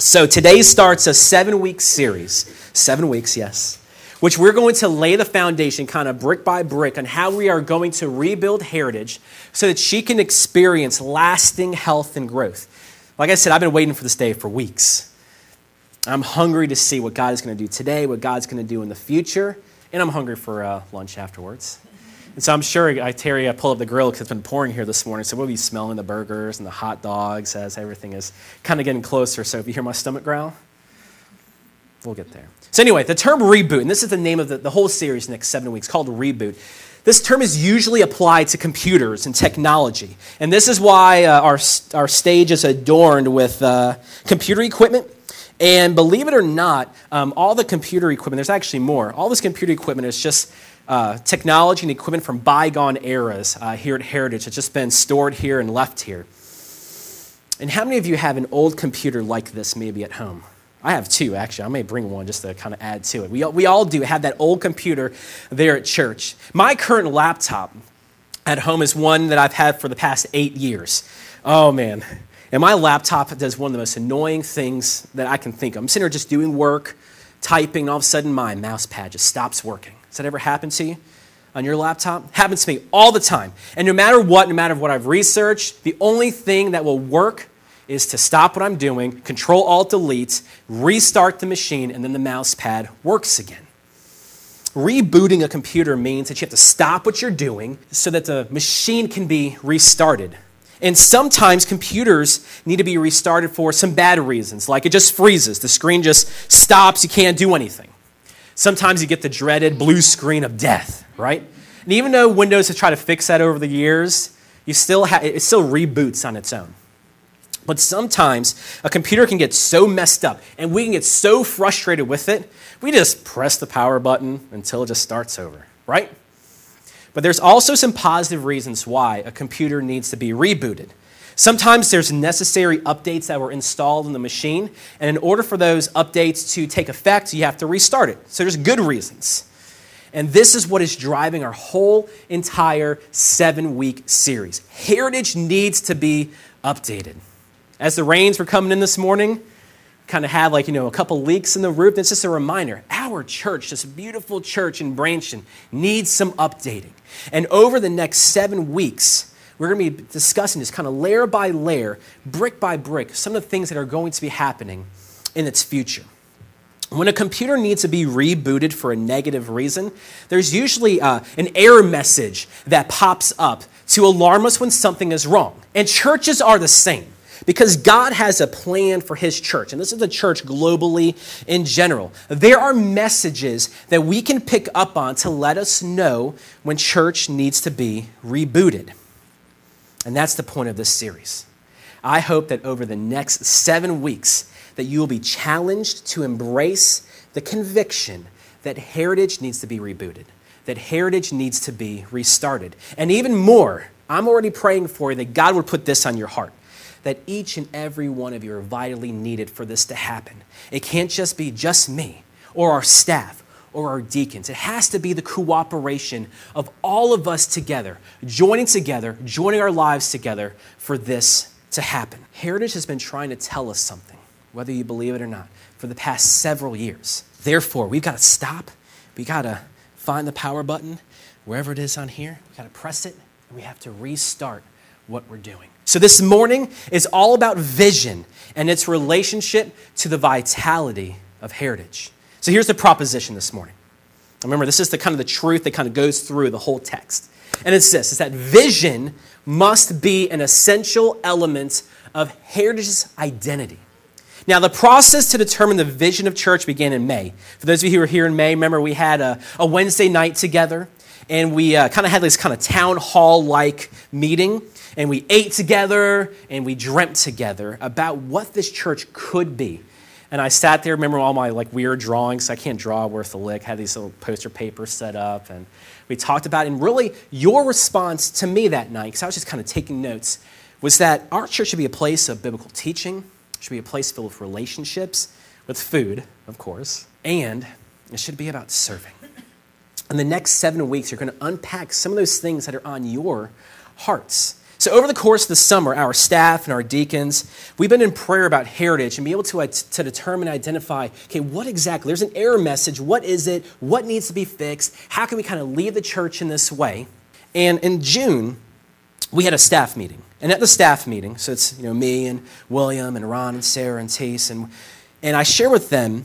So today starts a 7-week series, 7 weeks, yes, which we're going to lay the foundation kind of brick by brick on how we are going to rebuild Heritage so that she can experience lasting health and growth. Like I said, I've been waiting for this day for weeks. I'm hungry to see what God is going to do today, what God's going to do in the future, and I'm hungry for lunch afterwards. And so I'm sure Terry pulled up the grill because it's been pouring here this morning, so we'll be smelling the burgers and the hot dogs as everything is kind of getting closer. So if you hear my stomach growl, we'll get there. So anyway, the term reboot, and this is the name of the whole series next 7 weeks, called reboot. This term is usually applied to computers and technology. And this is why our stage is adorned with computer equipment. And believe it or not, all the computer equipment, there's actually more. All this computer equipment is just technology and equipment from bygone eras here at Heritage. It's just been stored here and left here. And how many of you have an old computer like this maybe at home? I have two, actually. I may bring one just to kind of add to it. We all do have that old computer there at church. My current laptop at home is one that I've had for the past 8 years. Oh, man. And my laptop does one of the most annoying things that I can think of. I'm sitting here just doing work, typing, and all of a sudden my mouse pad just stops working. Has that ever happened to you on your laptop? Happens to me all the time. And no matter what I've researched, the only thing that will work is to stop what I'm doing, Control-Alt-Delete, restart the machine, and then the mouse pad works again. Rebooting a computer means that you have to stop what you're doing so that the machine can be restarted. And sometimes computers need to be restarted for some bad reasons, like it just freezes. The screen just stops, you can't do anything. Sometimes you get the dreaded blue screen of death, right? And even though Windows has tried to fix that over the years, it still reboots on its own. But sometimes a computer can get so messed up and we can get so frustrated with it, we just press the power button until it just starts over, right? But there's also some positive reasons why a computer needs to be rebooted. Sometimes there's necessary updates that were installed in the machine, and in order for those updates to take effect, you have to restart it. So there's good reasons. And this is what is driving our whole entire 7-week series. Heritage needs to be updated. As the rains were coming in this morning, kind of had a couple leaks in the roof. That's just a reminder. Our church, this beautiful church in Branson, needs some updating. And over the next 7 weeks, we're going to be discussing this kind of layer by layer, brick by brick, some of the things that are going to be happening in its future. When a computer needs to be rebooted for a negative reason, there's usually an error message that pops up to alarm us when something is wrong. And churches are the same. Because God has a plan for His church, and this is the church globally in general. There are messages that we can pick up on to let us know when church needs to be rebooted. And that's the point of this series. I hope that over the next 7 weeks that you will be challenged to embrace the conviction that Heritage needs to be rebooted, that Heritage needs to be restarted. And even more, I'm already praying for you that God would put this on your heart, that each and every one of you are vitally needed for this to happen. It can't just be just me or our staff or our deacons. It has to be the cooperation of all of us together, joining our lives together for this to happen. Heritage has been trying to tell us something, whether you believe it or not, for the past several years. Therefore, we've got to stop. We've got to find the power button, wherever it is on here. We've got to press it, and we have to restart what we're doing. So this morning is all about vision and its relationship to the vitality of Heritage. So here's the proposition this morning. Remember, this is the kind of the truth that kind of goes through the whole text. And it's this, is that vision must be an essential element of Heritage's identity. Now, the process to determine the vision of church began in May. For those of you who were here in May, remember we had a Wednesday night together, and we kind of had this kind of town hall-like meeting. And we ate together, and we dreamt together about what this church could be. And I sat there, remember all my weird drawings. I can't draw worth a lick. Had these little poster papers set up, and we talked about it. And really, your response to me that night, because I was just kind of taking notes, was that our church should be a place of biblical teaching, should be a place filled with relationships, with food, of course, and it should be about serving. In the next 7 weeks, you're going to unpack some of those things that are on your hearts. So over the course of the summer, our staff and our deacons, we've been in prayer about heritage and be able to determine and identify, okay, what exactly, there's an error message, what is it, what needs to be fixed, how can we kind of lead the church in this way? And in June, we had a staff meeting. And at the staff meeting, so it's me and William and Ron and Sarah and Tace, and I share with them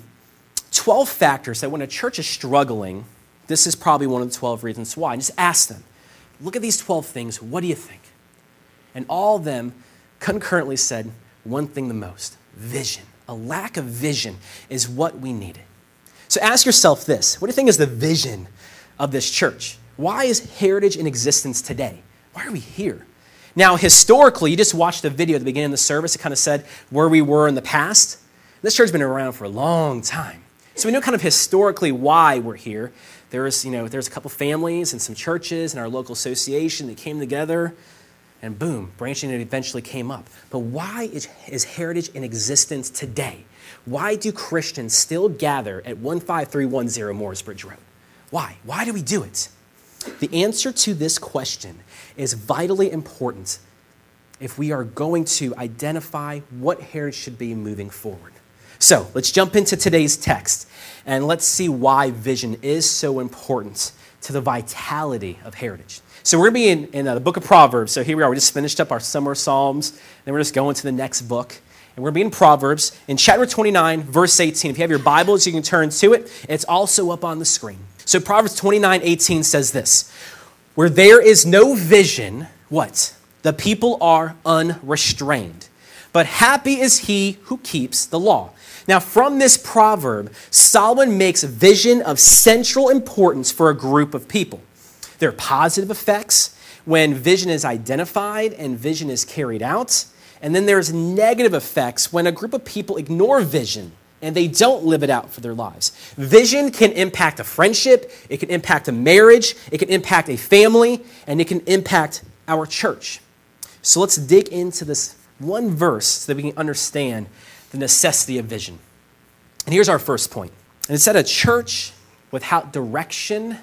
12 factors that when a church is struggling, this is probably one of the 12 reasons why. And just ask them, look at these 12 things, what do you think? And all of them concurrently said one thing the most: vision. A lack of vision is what we needed. So ask yourself this: what do you think is the vision of this church? Why is Heritage in existence today? Why are we here? Now, historically, you just watched the video at the beginning of the service. It kind of said where we were in the past. This church has been around for a long time. So we know kind of historically why we're here. There's a couple families and some churches and our local association that came together. And boom, branching it eventually came up. But why is Heritage in existence today? Why do Christians still gather at 15310 Mooresbridge Road? Why? Why do we do it? The answer to this question is vitally important if we are going to identify what Heritage should be moving forward. So let's jump into today's text and let's see why vision is so important to the vitality of Heritage. So we're going to be in the book of Proverbs. So here we are. We just finished up our summer Psalms. Then we're just going to the next book. And we're being in Proverbs in chapter 29, verse 18. If you have your Bibles, you can turn to it. It's also up on the screen. So Proverbs 29:18 says this: where there is no vision, what? The people are unrestrained. But happy is he who keeps the law. Now, from this proverb, Solomon makes vision of central importance for a group of people. There are positive effects when vision is identified and vision is carried out. And then there's negative effects when a group of people ignore vision and they don't live it out for their lives. Vision can impact a friendship, it can impact a marriage, it can impact a family, and it can impact our church. So let's dig into this one verse so that we can understand the necessity of vision. And here's our first point. And it said, a church without direction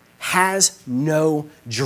has no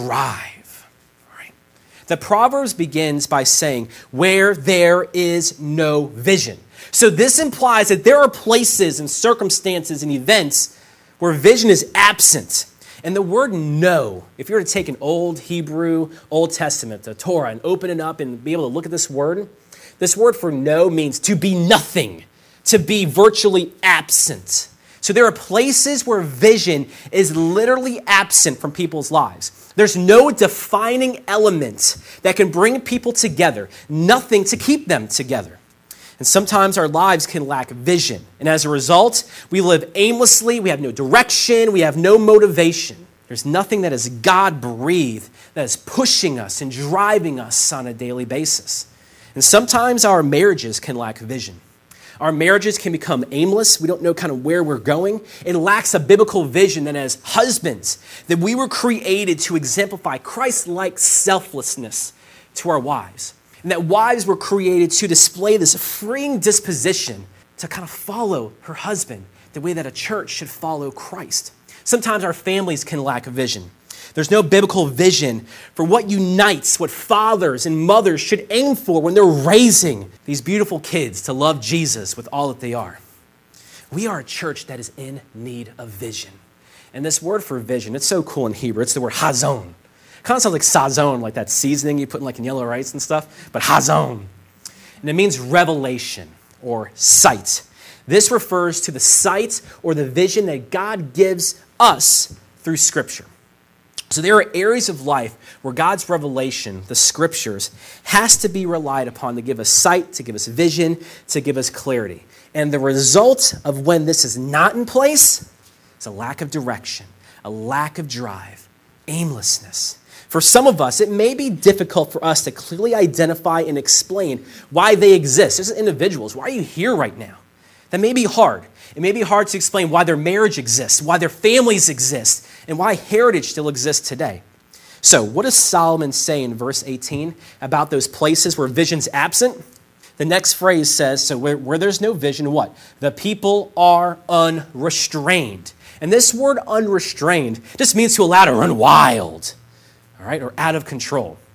drive. All right. The Proverbs begins by saying, where there is no vision. So this implies that there are places and circumstances and events where vision is absent. And the word know, if you were to take an old Hebrew, Old Testament, the Torah, and open it up and be able to look at this word for know means to be nothing, to be virtually absent. So there are places where vision is literally absent from people's lives. There's no defining element that can bring people together, nothing to keep them together. And sometimes our lives can lack vision. And as a result, we live aimlessly, we have no direction, we have no motivation. There's nothing that is God-breathed that is pushing us and driving us on a daily basis. And sometimes our marriages can lack vision. Our marriages can become aimless. We don't know kind of where we're going. It lacks a biblical vision that as husbands, that we were created to exemplify Christ-like selflessness to our wives. And that wives were created to display this freeing disposition to kind of follow her husband the way that a church should follow Christ. Sometimes our families can lack a vision. There's no biblical vision for what unites, what fathers and mothers should aim for when they're raising these beautiful kids to love Jesus with all that they are. We are a church that is in need of vision. And this word for vision, it's so cool in Hebrew. It's the word hazon. It kind of sounds like sazon, like that seasoning you put in like in yellow rice and stuff, but hazon. And it means revelation or sight. This refers to the sight or the vision that God gives us through Scripture. So there are areas of life where God's revelation, the Scriptures, has to be relied upon to give us sight, to give us vision, to give us clarity. And the result of when this is not in place is a lack of direction, a lack of drive, aimlessness. For some of us, it may be difficult for us to clearly identify and explain why they exist. As individuals, why are you here right now? That may be hard. It may be hard to explain why their marriage exists, why their families exist, and why Heritage still exists today. So what does Solomon say in verse 18 about those places where vision's absent? The next phrase says, so where there's no vision, what? The people are unrestrained. And this word unrestrained just means to allow to run wild, all right, or out of control.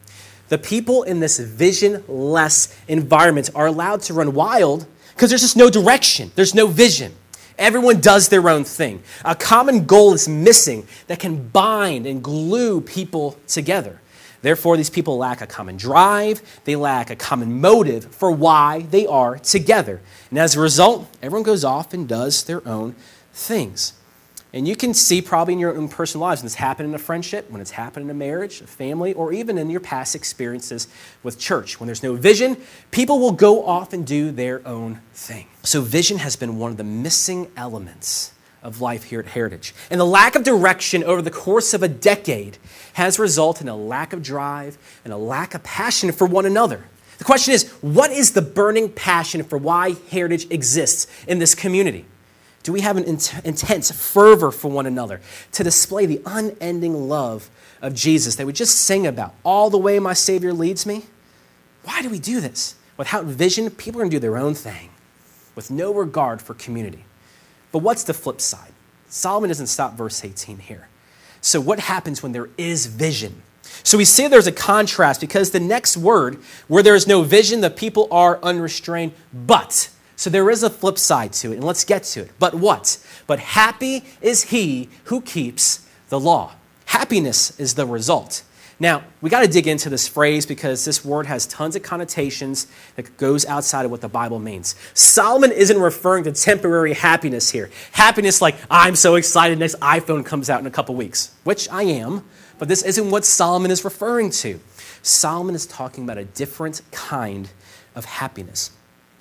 The people in this visionless environment are allowed to run wild because there's just no direction. There's no vision. Everyone does their own thing. A common goal is missing that can bind and glue people together. Therefore, these people lack a common drive. They lack a common motive for why they are together. And as a result, everyone goes off and does their own things. And you can see probably in your own personal lives when it's happened in a friendship, when it's happened in a marriage, a family, or even in your past experiences with church. When there's no vision, people will go off and do their own thing. So vision has been one of the missing elements of life here at Heritage. And the lack of direction over the course of a decade has resulted in a lack of drive and a lack of passion for one another. The question is, what is the burning passion for why Heritage exists in this community? Do we have an intense fervor for one another to display the unending love of Jesus that we just sing about, all the way my Savior leads me? Why do we do this? Without vision, people are going to do their own thing with no regard for community. But what's the flip side? Solomon doesn't stop verse 18 here. So what happens when there is vision? So we see there's a contrast because the next word, where there is no vision, the people are unrestrained, but. So there is a flip side to it, and let's get to it. But what? But happy is he who keeps the law. Happiness is the result. Now, we got to dig into this phrase because this word has tons of connotations that goes outside of what the Bible means. Solomon isn't referring to temporary happiness here. Happiness like, I'm so excited, next iPhone comes out in a couple weeks, which I am, but this isn't what Solomon is referring to. Solomon is talking about a different kind of happiness.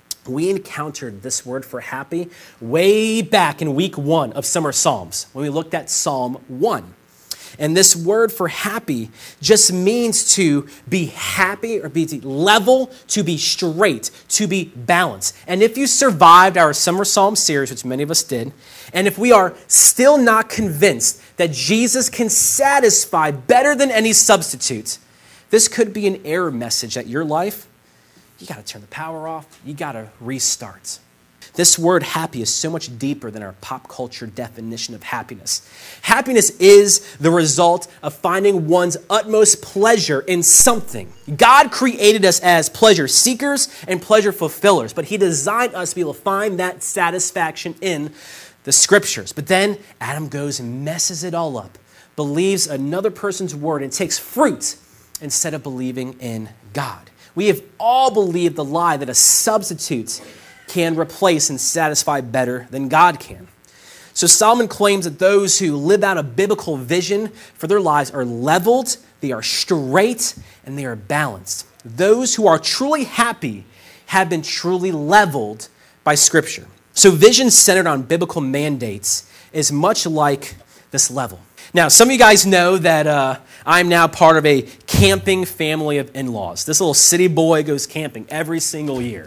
We encountered this word for happy way back in week 1 of Summer Psalms when we looked at Psalm 1. And this word for happy just means to be happy or be level, to be straight, to be balanced. And if you survived our Summer Psalm series, which many of us did, and if we are still not convinced that Jesus can satisfy better than any substitute, this could be an error message that your life, you got to turn the power off. You got to restart. This word happy is so much deeper than our pop culture definition of happiness. Happiness is the result of finding one's utmost pleasure in something. God created us as pleasure seekers and pleasure fulfillers, but he designed us to be able to find that satisfaction in the scriptures. But then Adam goes and messes it all up, believes another person's word and takes fruit instead of believing in God. We have all believed the lie that a substitute can replace and satisfy better than God can. So Solomon claims that those who live out a biblical vision for their lives are leveled, they are straight, and they are balanced. Those who are truly happy have been truly leveled by Scripture. So vision centered on biblical mandates is much like this level. Now, some of you guys know that I'm now part of a camping family of in-laws. This little city boy goes camping every single year.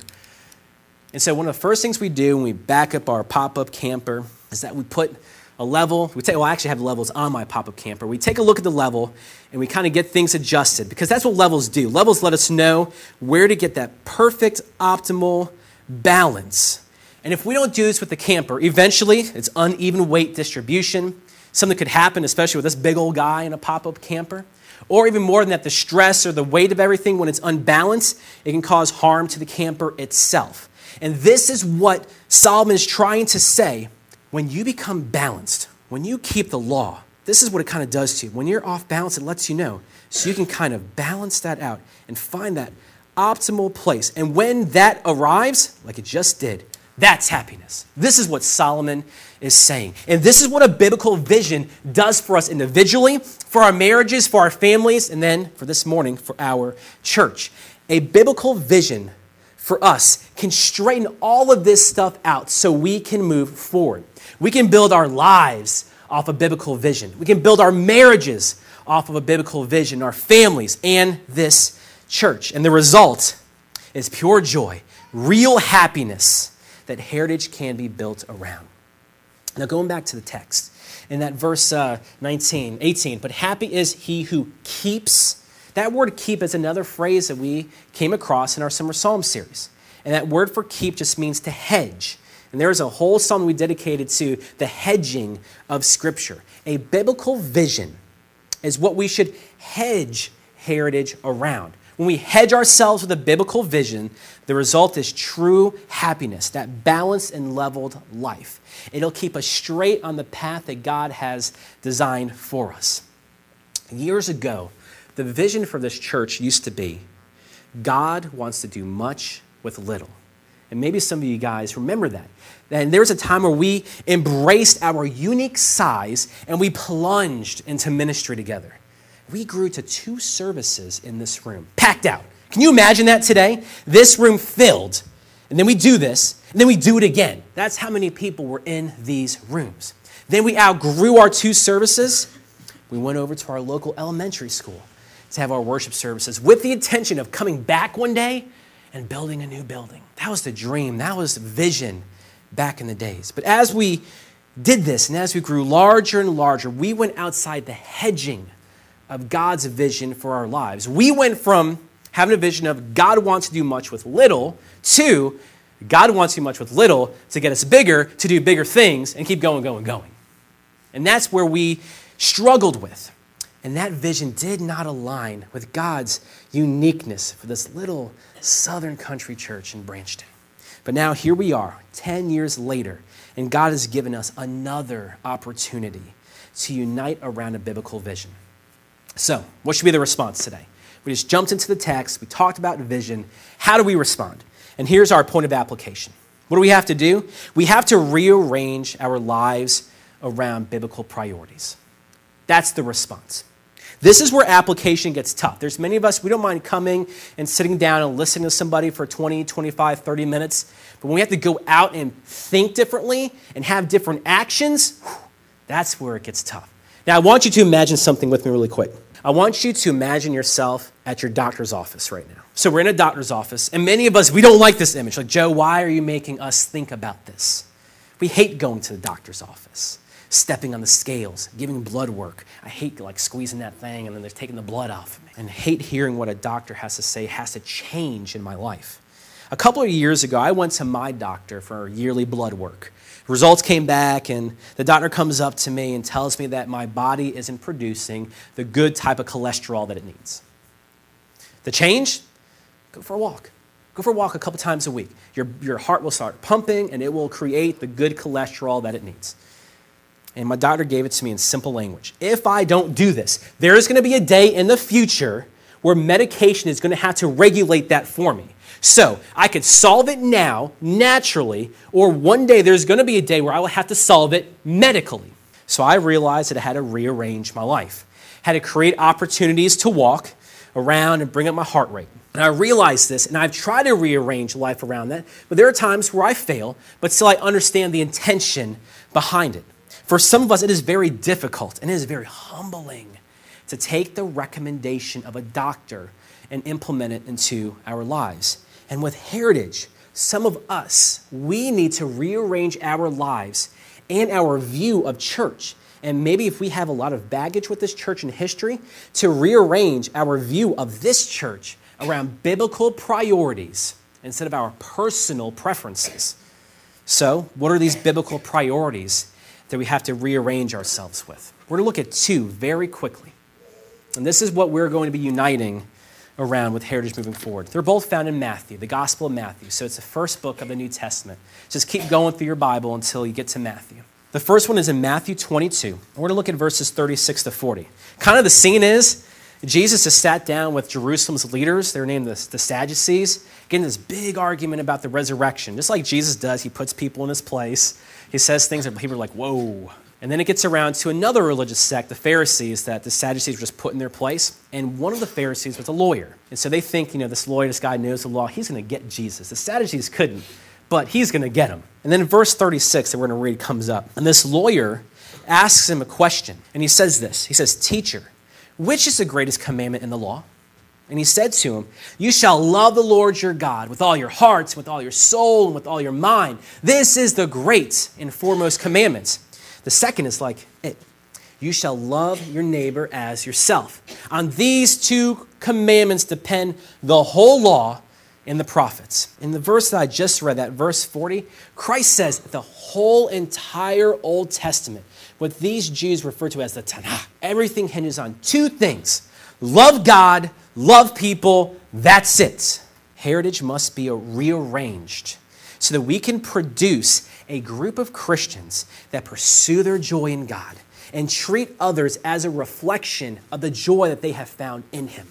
And so one of the first things we do when we back up our pop-up camper is that we put a level. I actually have levels on my pop-up camper. We take a look at the level and we kind of get things adjusted because that's what levels do. Levels let us know where to get that perfect, optimal balance. And if we don't do this with the camper, eventually it's uneven weight distribution. Something could happen, especially with this big old guy in a pop-up camper. Or even more than that, the stress or the weight of everything, when it's unbalanced, it can cause harm to the camper itself. And this is what Solomon is trying to say. When you become balanced, when you keep the law, this is what it kind of does to you. When you're off balance, it lets you know. So you can kind of balance that out and find that optimal place. And when that arrives, like it just did, that's happiness. This is what Solomon is saying. And this is what a biblical vision does for us individually, for our marriages, for our families, and then for this morning, for our church. A biblical vision for us can straighten all of this stuff out so we can move forward. We can build our lives off a biblical vision. We can build our marriages off of a biblical vision, our families, and this church. And the result is pure joy, real happiness that Heritage can be built around. Now going back to the text, in that verse 18, but happy is he who keeps. That word keep is another phrase that we came across in our Summer Psalm series. And that word for keep just means to hedge. And there's a whole psalm we dedicated to the hedging of Scripture. A biblical vision is what we should hedge Heritage around. When we hedge ourselves with a biblical vision, the result is true happiness, that balanced and leveled life. It'll keep us straight on the path that God has designed for us. Years ago, the vision for this church used to be, God wants to do much with little. And maybe some of you guys remember that. And there was a time where we embraced our unique size and we plunged into ministry together. We grew to 2 services in this room, packed out. Can you imagine that today? This room filled, and then we do this, and then we do it again. That's how many people were in these rooms. Then we outgrew our 2 services. We went over to our local elementary school to have our worship services with the intention of coming back one day and building a new building. That was the dream. That was the vision back in the days. But as we did this and as we grew larger and larger, we went outside the hedging of God's vision for our lives. We went from having a vision of God wants to do much with little to God wants to do much with little to get us bigger, to do bigger things and keep going. And that's where we struggled with. And that vision did not align with God's uniqueness for this little southern country church in Branchton. But now here we are, 10 years later, and God has given us another opportunity to unite around a biblical vision. So, what should be the response today? We just jumped into the text, we talked about vision. How do we respond? And here's our point of application. What do we have to do? We have to rearrange our lives around biblical priorities. That's the response. This is where application gets tough. There's many of us, we don't mind coming and sitting down and listening to somebody for 20, 25, 30 minutes. But when we have to go out and think differently and have different actions, that's where it gets tough. Now, I want you to imagine something with me really quick. I want you to imagine yourself at your doctor's office right now. So we're in a doctor's office, and many of us, we don't like this image. Like, Joe, why are you making us think about this? We hate going to the doctor's office, stepping on the scales, giving blood work. I hate squeezing that thing and then they're taking the blood off of me. And hate hearing what a doctor has to say has to change in my life. A couple of years ago, I went to my doctor for yearly blood work. Results came back and the doctor comes up to me and tells me that my body isn't producing the good type of cholesterol that it needs. The change? Go for a walk. Go for a walk a couple times a week. Your heart will start pumping and it will create the good cholesterol that it needs. And my doctor gave it to me in simple language. If I don't do this, there is going to be a day in the future where medication is going to have to regulate that for me. So I could solve it now, naturally, or one day there's going to be a day where I will have to solve it medically. So I realized that I had to rearrange my life. I had to create opportunities to walk around and bring up my heart rate. And I realized this, and I've tried to rearrange life around that, but there are times where I fail, but still I understand the intention behind it. For some of us, it is very difficult and it is very humbling to take the recommendation of a doctor and implement it into our lives. And with Heritage, some of us, we need to rearrange our lives and our view of church. And maybe if we have a lot of baggage with this church and history, to rearrange our view of this church around biblical priorities instead of our personal preferences. So, what are these biblical priorities that we have to rearrange ourselves with? We're going to look at 2 very quickly. And this is what we're going to be uniting around with Heritage moving forward. They're both found in Matthew, the Gospel of Matthew. So it's the first book of the New Testament. Just keep going through your Bible until you get to Matthew. The first one is in Matthew 22. And we're going to look at verses 36 to 40. Kind of the scene is, Jesus has sat down with Jerusalem's leaders. They're named the Sadducees, getting this big argument about the resurrection. Just like Jesus does, he puts people in his place. He says things that people are like, whoa. And then it gets around to another religious sect, the Pharisees, that the Sadducees were just put in their place. And one of the Pharisees was a lawyer. And so they think, this lawyer, this guy knows the law. He's going to get Jesus. The Sadducees couldn't, but he's going to get him. And then in verse 36 that we're going to read comes up. And this lawyer asks him a question. And he says this. He says, "Teacher, which is the greatest commandment in the law?" And he said to him, "You shall love the Lord your God with all your heart, with all your soul, and with all your mind. This is the great and foremost commandment. The second is like it. You shall love your neighbor as yourself. On these 2 commandments depend the whole law and the prophets." In the verse that I just read, that verse 40, Christ says the whole entire Old Testament, what these Jews refer to as the Tanakh, everything hinges on 2 things: love God, love people, that's it. Heritage must be rearranged so that we can produce a group of Christians that pursue their joy in God and treat others as a reflection of the joy that they have found in Him.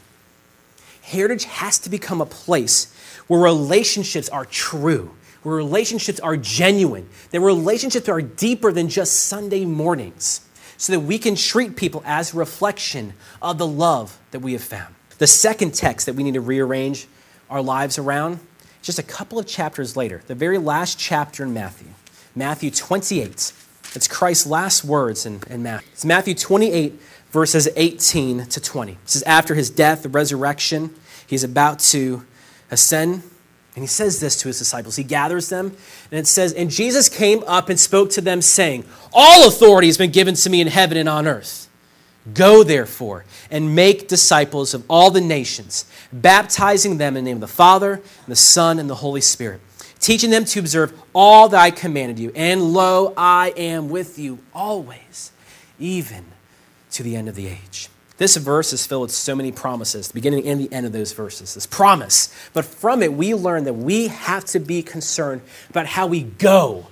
Heritage has to become a place where relationships are true, where relationships are genuine, that relationships are deeper than just Sunday mornings, so that we can treat people as a reflection of the love that we have found. The second text that we need to rearrange our lives around, just a couple of chapters later, the very last chapter in Matthew, Matthew 28. It's Christ's last words in Matthew. It's Matthew 28, verses 18 to 20. This is after his death, the resurrection. He's about to ascend, and he says this to his disciples. He gathers them, and it says, "And Jesus came up and spoke to them, saying, 'All authority has been given to me in heaven and on earth. Go, therefore, and make disciples of all the nations, baptizing them in the name of the Father, and the Son, and the Holy Spirit, teaching them to observe all that I commanded you. And lo, I am with you always, even to the end of the age.'" This verse is filled with so many promises, the beginning and the end of those verses, this promise. But from it, we learn that we have to be concerned about how we go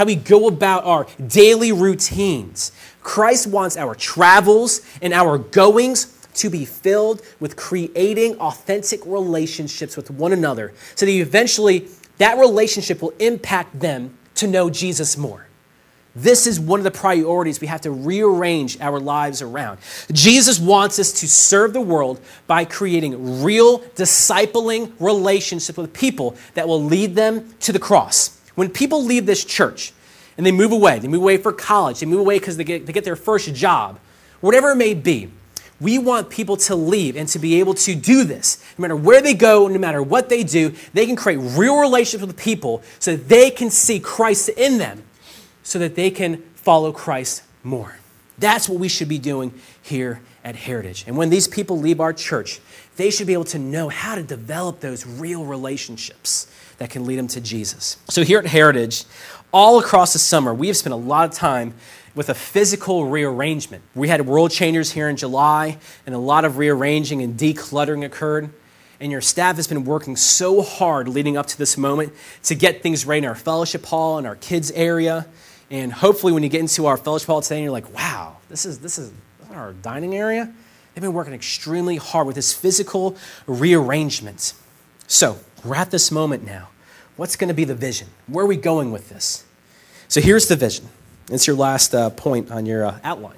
about our daily routines. Christ wants our travels and our goings to be filled with creating authentic relationships with one another, so that eventually that relationship will impact them to know Jesus more. This is one of the priorities we have to rearrange our lives around. Jesus wants us to serve the world by creating real discipling relationships with people that will lead them to the cross. When people leave this church and they move away for college, they move away because they get their first job, whatever it may be, we want people to leave and to be able to do this. No matter where they go, no matter what they do, they can create real relationships with people so that they can see Christ in them, so that they can follow Christ more. That's what we should be doing here at Heritage. And when these people leave our church, they should be able to know how to develop those real relationships that can lead them to Jesus. So here at Heritage, all across the summer, we have spent a lot of time with a physical rearrangement. We had World Changers here in July, and a lot of rearranging and decluttering occurred. And your staff has been working so hard leading up to this moment to get things ready in our fellowship hall and our kids area. And hopefully when you get into our fellowship hall today and you're like, wow, this is our dining area. They've been working extremely hard with this physical rearrangement. So we're at this moment now. What's going to be the vision? Where are we going with this? So here's the vision. It's your last point on your outline.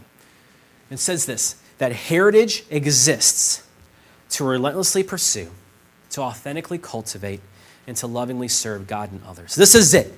It says this, that Heritage exists to relentlessly pursue, to authentically cultivate, and to lovingly serve God and others. This is it.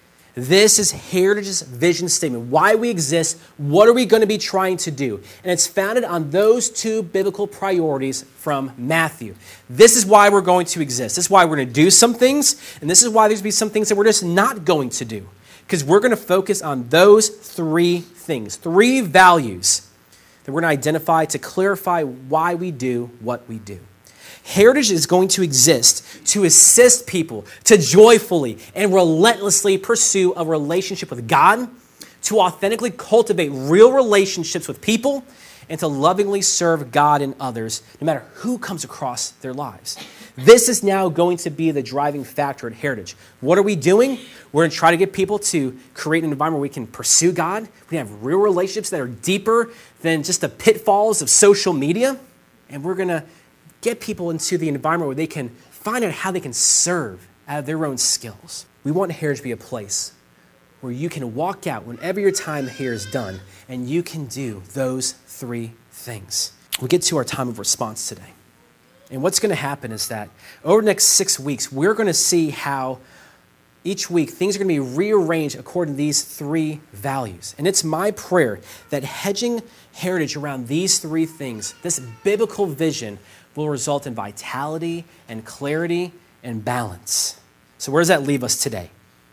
This is Heritage's vision statement. Why we exist, what are we going to be trying to do? And it's founded on those two biblical priorities from Matthew. This is why we're going to exist. This is why we're going to do some things, and this is why there's going to be some things that we're just not going to do. Because we're going to focus on those three things, three values that we're going to identify to clarify why we do what we do. Heritage is going to exist to assist people to joyfully and relentlessly pursue a relationship with God, to authentically cultivate real relationships with people, and to lovingly serve God and others, no matter who comes across their lives. This is now going to be the driving factor at Heritage. What are we doing? We're going to try to get people to create an environment where we can pursue God. We can have real relationships that are deeper than just the pitfalls of social media. And we're going to get people into the environment where they can find out how they can serve out of their own skills. We want Heritage to be a place where you can walk out whenever your time here is done and you can do those three things. We get to our time of response today. And what's going to happen is that over the next 6 weeks, we're going to see how each week things are going to be rearranged according to these three values. And it's my prayer that hedging Heritage around these three things, this biblical vision, will result in vitality and clarity and balance. So where does that leave us today?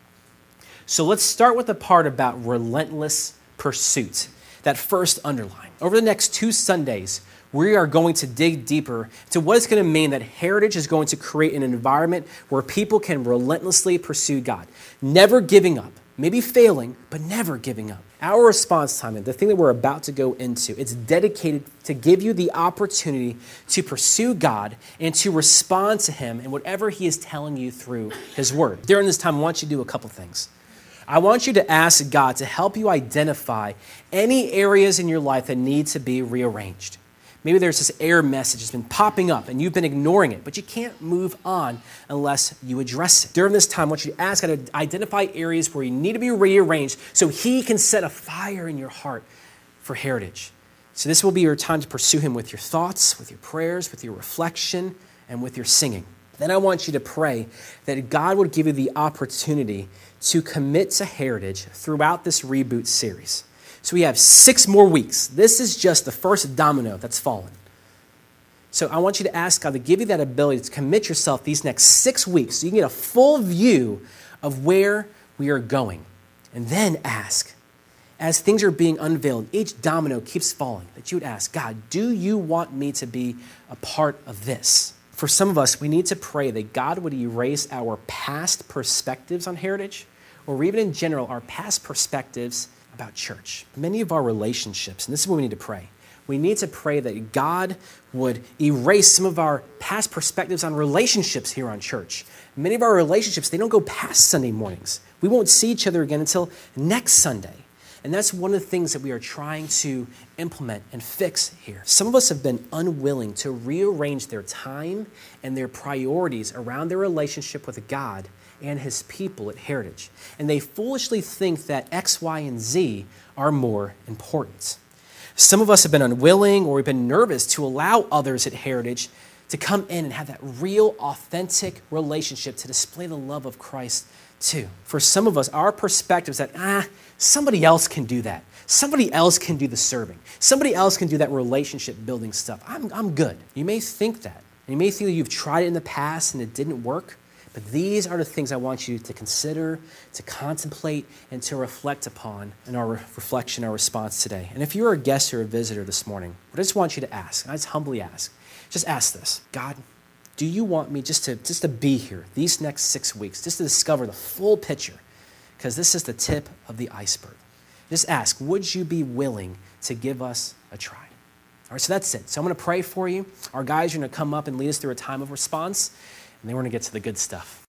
So let's start with the part about relentless pursuit, that first underline. Over the next 2 Sundays, we are going to dig deeper to what it's going to mean that Heritage is going to create an environment where people can relentlessly pursue God, never giving up, maybe failing, but never giving up. Our response time, the thing that we're about to go into, it's dedicated to give you the opportunity to pursue God and to respond to him in whatever he is telling you through his word. During this time, I want you to do a couple things. I want you to ask God to help you identify any areas in your life that need to be rearranged. Maybe there's this error message that's been popping up and you've been ignoring it, but you can't move on unless you address it. During this time, I want you to ask God to identify areas where you need to be rearranged so he can set a fire in your heart for Heritage. So this will be your time to pursue him with your thoughts, with your prayers, with your reflection, and with your singing. Then I want you to pray that God would give you the opportunity to commit to Heritage throughout this reboot series. So we have 6 more weeks. This is just the first domino that's fallen. So I want you to ask God to give you that ability to commit yourself these next 6 weeks so you can get a full view of where we are going. And then ask, as things are being unveiled, each domino keeps falling, that you would ask, God, do you want me to be a part of this? For some of us, we need to pray that God would erase our past perspectives on Heritage, or even in general, our past perspectives about church. Many of our relationships, and this is what we need to pray. We need to pray that God would erase some of our past perspectives on relationships here on church. Many of our relationships, they don't go past Sunday mornings. We won't see each other again until next Sunday. And that's one of the things that we are trying to implement and fix here. Some of us have been unwilling to rearrange their time and their priorities around their relationship with God and his people at Heritage. And they foolishly think that X, Y, and Z are more important. Some of us have been unwilling or we've been nervous to allow others at Heritage to come in and have that real, authentic relationship to display the love of Christ too. For some of us, our perspective is that, somebody else can do that. Somebody else can do the serving. Somebody else can do that relationship building stuff. I'm good. You may think that. And you may think that you've tried it in the past and it didn't work. But these are the things I want you to consider, to contemplate, and to reflect upon in our reflection, our response today. And if you're a guest or a visitor this morning, I just want you to ask, and I just humbly ask, just ask this. God, do you want me just to be here these next 6 weeks, just to discover the full picture? Because this is the tip of the iceberg. Just ask, would you be willing to give us a try? All right, so that's it. So I'm going to pray for you. Our guys are going to come up and lead us through a time of response. And then we're going to get to the good stuff.